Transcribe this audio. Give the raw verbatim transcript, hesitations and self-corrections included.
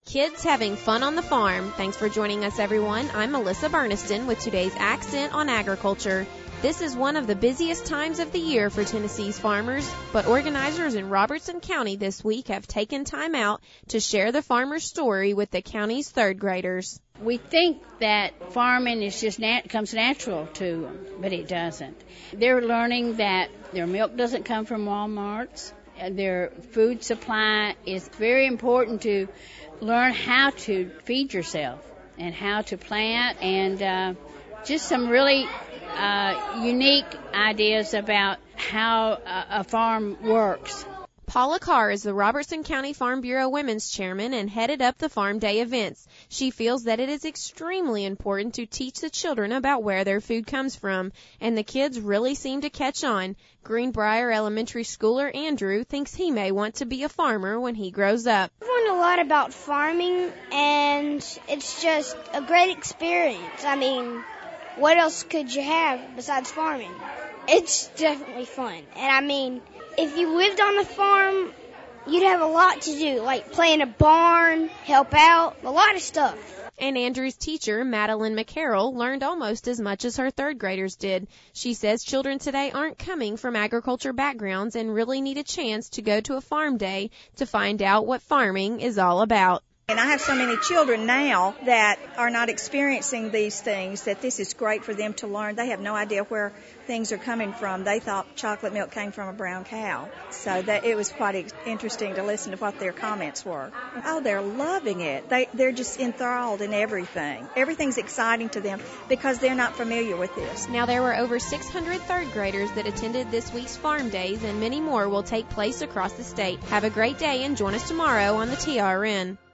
Kids having fun on the farm. Thanks for joining us, everyone. I'm Melissa Burniston with today's Accent on Agriculture. This is one of the busiest times of the year for Tennessee's farmers, but organizers in Robertson County this week have taken time out to share the farmer's story with the county's third graders. We think that farming is just nat- comes natural to them, but it doesn't. They're learning that their milk doesn't come from Walmart's. Their food supply is very important to learn how to feed yourself and how to plant, and uh, just some really uh, unique ideas about how a, a farm works. Paula Carr is the Robertson County Farm Bureau Women's Chairman and headed up the Farm Day events. She feels that it is extremely important to teach the children about where their food comes from, and the kids really seem to catch on. Greenbrier Elementary Schooler Andrew thinks he may want to be a farmer when he grows up. I've learned a lot about farming, and it's just a great experience. I mean, what else could you have besides farming? It's definitely fun, and I mean, if you lived on the farm, you'd have a lot to do, like play in a barn, help out, a lot of stuff. And Andrew's teacher, Madeline McCarroll, learned almost as much as her third graders did. She says children today aren't coming from agriculture backgrounds and really need a chance to go to a farm day to find out what farming is all about. And I have so many children now that are not experiencing these things that this is great for them to learn. They have no idea where things are coming from. They thought chocolate milk came from a brown cow. So that it was quite interesting to listen to what their comments were. Oh, they're loving it. They, they're just enthralled in everything. Everything's exciting to them because they're not familiar with this. Now, there were over six hundred third graders that attended this week's Farm Days, and many more will take place across the state. Have a great day and join us tomorrow on the T R N.